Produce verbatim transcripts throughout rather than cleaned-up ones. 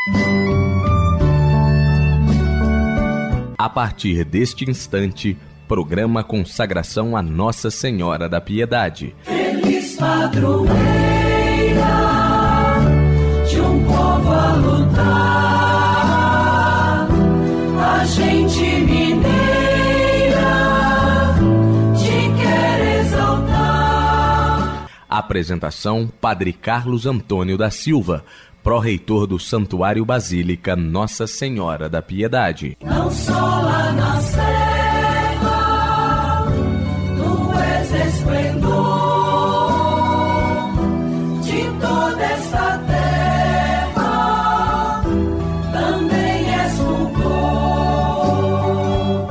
A partir deste instante, programa Consagração a Nossa Senhora da Piedade. Feliz padroeira de um povo a lutar, a gente mineira te quer exaltar. Apresentação: Padre Carlos Antônio da Silva, pró-reitor do Santuário Basílica Nossa Senhora da Piedade. Não só lá na serra, tu és esplendor de toda esta terra, também és fulgor.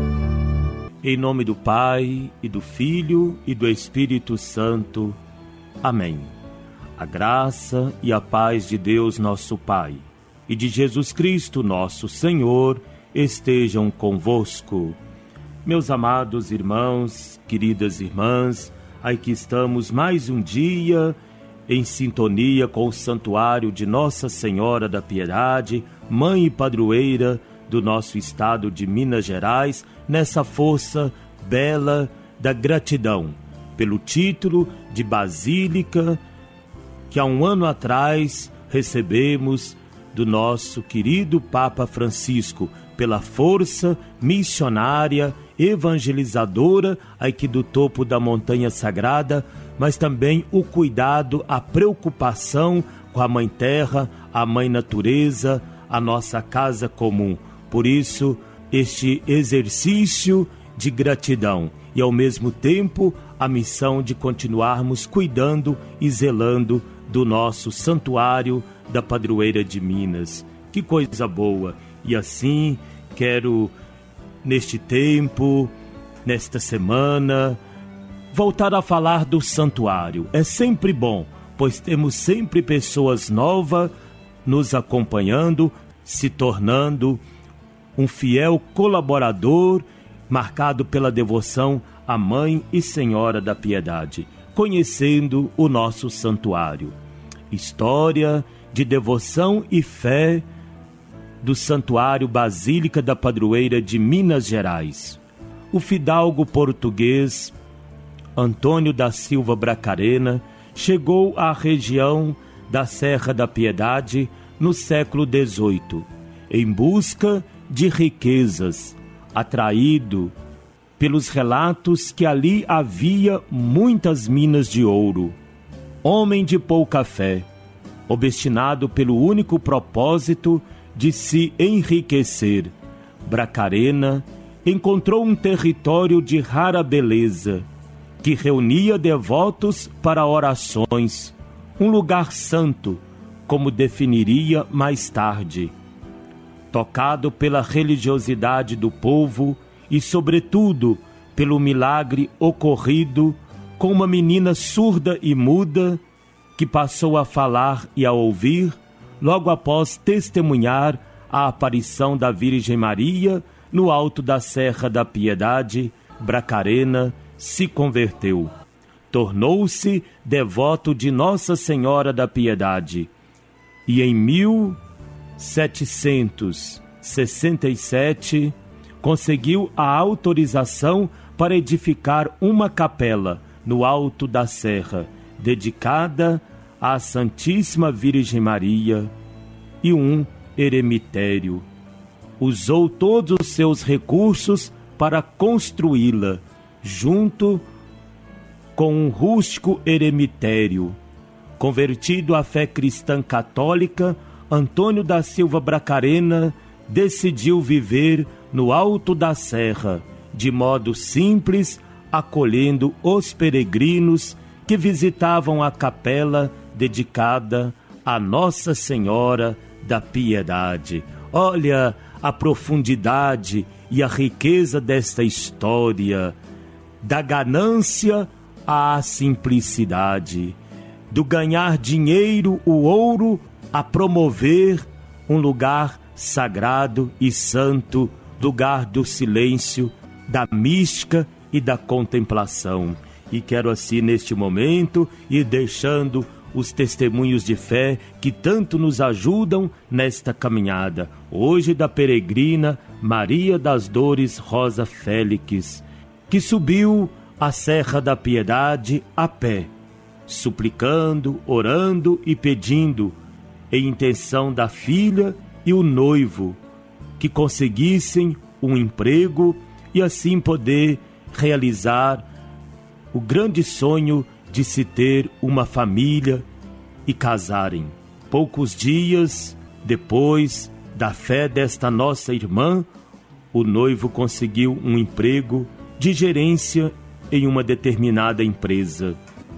Em nome do Pai, e do Filho, e do Espírito Santo. Amém. A graça e a paz de Deus nosso Pai e de Jesus Cristo nosso Senhor estejam convosco. Meus amados irmãos, queridas irmãs, aqui estamos mais um dia em sintonia com o Santuário de Nossa Senhora da Piedade, Mãe e Padroeira do nosso estado de Minas Gerais, nessa força bela da gratidão, pelo título de Basílica que há um ano atrás recebemos do nosso querido Papa Francisco, pela força missionária, evangelizadora, aqui do topo da montanha sagrada, mas também o cuidado, a preocupação com a Mãe Terra, a Mãe Natureza, a nossa casa comum. Por isso, este exercício de gratidão e, ao mesmo tempo, a missão de continuarmos cuidando e zelando do nosso santuário da Padroeira de Minas. Que coisa boa! E assim, quero, neste tempo, nesta semana, voltar a falar do santuário. É sempre bom, pois temos sempre pessoas novas nos acompanhando, se tornando um fiel colaborador, marcado pela devoção à Mãe e Senhora da Piedade, conhecendo o nosso santuário. História de devoção e fé do Santuário Basílica da Padroeira de Minas Gerais. O fidalgo português Antônio da Silva Bracarena chegou à região da Serra da Piedade no século dezoito, em busca de riquezas, atraído pelos relatos que ali havia muitas minas de ouro. Homem de pouca fé, obstinado pelo único propósito de se enriquecer, Bracarena encontrou um território de rara beleza, que reunia devotos para orações, um lugar santo, como definiria mais tarde. Tocado pela religiosidade do povo e, sobretudo, pelo milagre ocorrido com uma menina surda e muda que passou a falar e a ouvir logo após testemunhar a aparição da Virgem Maria no alto da Serra da Piedade, Bracarena se converteu. Tornou-se devoto de Nossa Senhora da Piedade e em mil setecentos e sessenta e sete conseguiu a autorização para edificar uma capela no alto da serra, dedicada à Santíssima Virgem Maria, e um eremitério. Usou todos os seus recursos para construí-la, junto com um rústico eremitério. Convertido à fé cristã católica, Antônio da Silva Bracarena decidiu viver no alto da serra, de modo simples, acolhendo os peregrinos que visitavam a capela dedicada a Nossa Senhora da Piedade. Olha a profundidade e a riqueza desta história, da ganância à simplicidade, do ganhar dinheiro, o ouro, a promover um lugar sagrado e santo, lugar do silêncio, da mística e da contemplação. E quero assim, neste momento, ir deixando os testemunhos de fé que tanto nos ajudam nesta caminhada. Hoje da peregrina Maria das Dores Rosa Félix, que subiu a Serra da Piedade a pé, suplicando, orando e pedindo, em intenção da filha e o noivo, que conseguissem um emprego e assim poder realizar o grande sonho de se ter uma família e casarem. Poucos dias depois da fé desta nossa irmã, o noivo conseguiu um emprego de gerência em uma determinada empresa.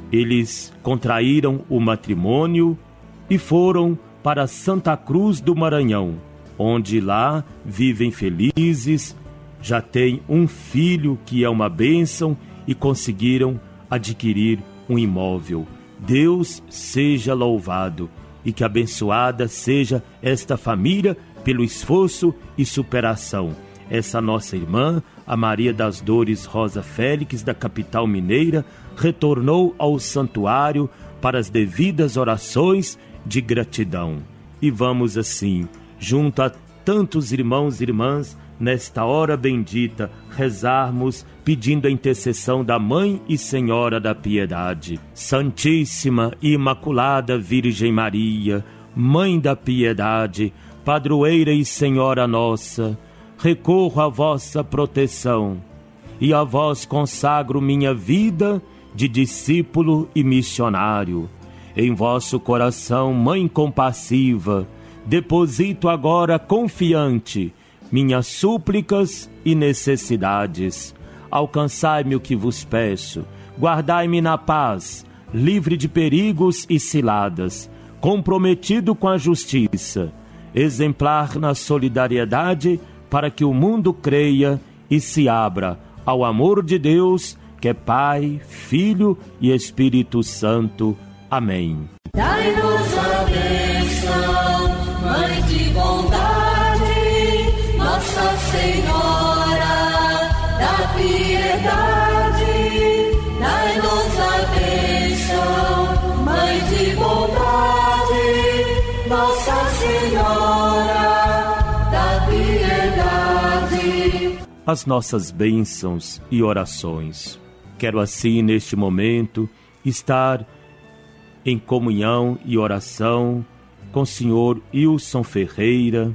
Eles contraíram o matrimônio e foram para Santa Cruz do Maranhão, onde lá vivem felizes, já têm um filho que é uma bênção e conseguiram adquirir um imóvel. Deus seja louvado e que abençoada seja esta família pelo esforço e superação. Essa nossa irmã, a Maria das Dores Rosa Félix, da capital mineira, retornou ao santuário para as devidas orações de gratidão. E vamos assim, junto a tantos irmãos e irmãs, nesta hora bendita, rezarmos pedindo a intercessão da Mãe e Senhora da Piedade. Santíssima e Imaculada Virgem Maria, Mãe da Piedade, Padroeira e Senhora nossa, recorro à vossa proteção e a vós consagro minha vida de discípulo e missionário. Em vosso coração, Mãe compassiva, deposito agora confiante minhas súplicas e necessidades. Alcançai-me o que vos peço, guardai-me na paz, livre de perigos e ciladas, comprometido com a justiça, exemplar na solidariedade, para que o mundo creia e se abra ao amor de Deus, que é Pai, Filho e Espírito Santo. Amém. Dai-nos a bênção, Mãe de bondade, Nossa Senhora da Piedade. Dai-nos a bênção, Mãe de bondade, Nossa Senhora da Piedade. As nossas bênçãos e orações. Quero assim, neste momento, estar em comunhão e oração com o senhor Wilson Ferreira,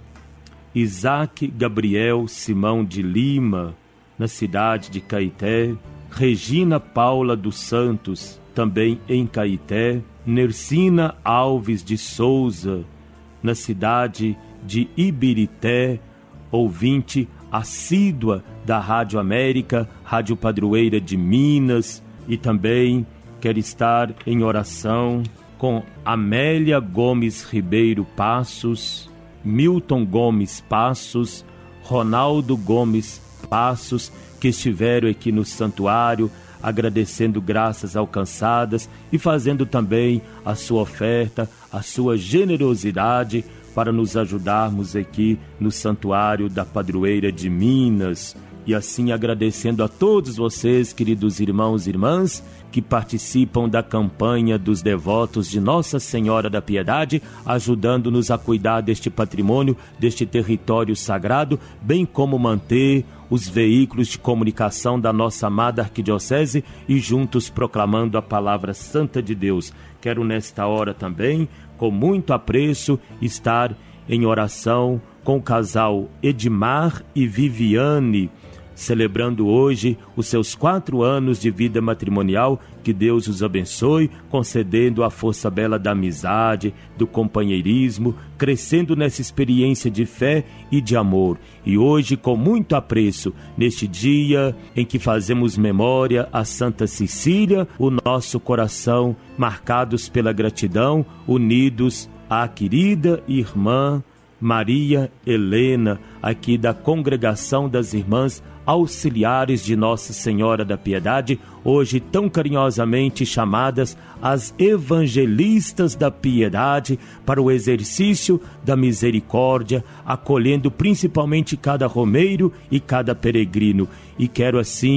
Isaac Gabriel Simão de Lima, na cidade de Caeté, Regina Paula dos Santos, também em Caeté, Nercina Alves de Souza, na cidade de Ibirité, ouvinte assídua da Rádio América, Rádio Padroeira de Minas, e também quero estar em oração com Amélia Gomes Ribeiro Passos, Milton Gomes Passos, Ronaldo Gomes Passos, que estiveram aqui no santuário, agradecendo graças alcançadas e fazendo também a sua oferta, a sua generosidade para nos ajudarmos aqui no santuário da Padroeira de Minas. E assim agradecendo a todos vocês, queridos irmãos e irmãs, que participam da campanha dos devotos de Nossa Senhora da Piedade, ajudando-nos a cuidar deste patrimônio, deste território sagrado, bem como manter os veículos de comunicação da nossa amada arquidiocese e juntos proclamando a palavra santa de Deus. Quero nesta hora também, com muito apreço, estar em oração com o casal Edmar e Viviane, celebrando hoje os seus quatro anos de vida matrimonial. Que Deus os abençoe, concedendo a força bela da amizade, do companheirismo, crescendo nessa experiência de fé e de amor. E hoje, com muito apreço, neste dia em que fazemos memória a Santa Cecília, o nosso coração marcados pela gratidão, unidos à querida irmã Maria Helena, aqui da Congregação das Irmãs Auxiliares de Nossa Senhora da Piedade, hoje tão carinhosamente chamadas as Evangelistas da Piedade, para o exercício da misericórdia, acolhendo principalmente cada romeiro e cada peregrino. E quero assim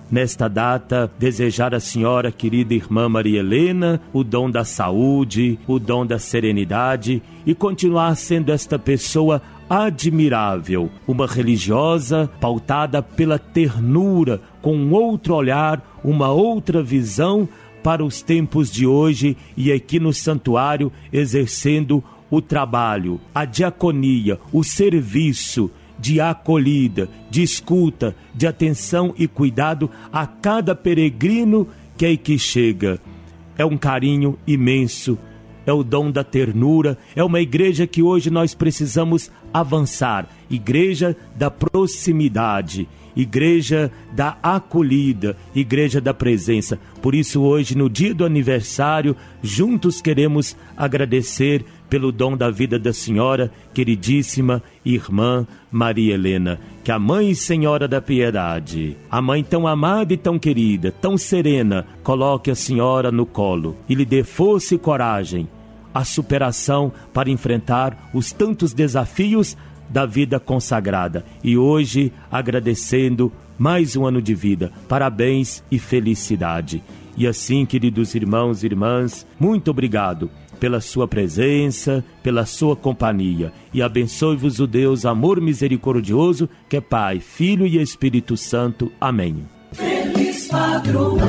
nesta data, desejar à senhora, querida irmã Maria Helena, o dom da saúde, o dom da serenidade e continuar sendo esta pessoa admirável, uma religiosa pautada pela ternura, com um outro olhar, uma outra visão para os tempos de hoje e aqui no santuário exercendo o trabalho, a diaconia, o serviço de acolhida, de escuta, de atenção e cuidado a cada peregrino que aí que chega. É um carinho imenso, é o dom da ternura, é uma igreja que hoje nós precisamos avançar, igreja da proximidade, igreja da acolhida, igreja da presença. Por isso hoje, no dia do aniversário, juntos queremos agradecer pelo dom da vida da senhora, queridíssima irmã Maria Helena, que a Mãe e Senhora da Piedade, a mãe tão amada e tão querida, tão serena, coloque a senhora no colo e lhe dê força e coragem, a superação para enfrentar os tantos desafios da vida consagrada. E hoje, agradecendo mais um ano de vida, parabéns e felicidade. E assim, queridos irmãos e irmãs, muito obrigado pela sua presença, pela sua companhia. E abençoe-vos o Deus amor misericordioso, que é Pai, Filho e Espírito Santo. Amém. Feliz padroeira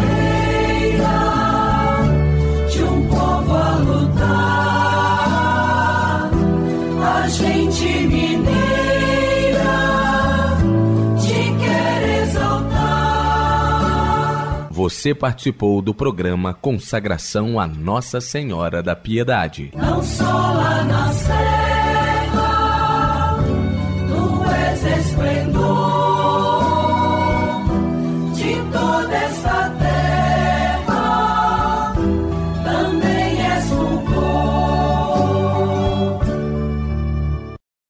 de um povo a lutar, a gente mineira te quer exaltar. Você participou do programa Consagração a Nossa Senhora da Piedade. Não só lá na Sé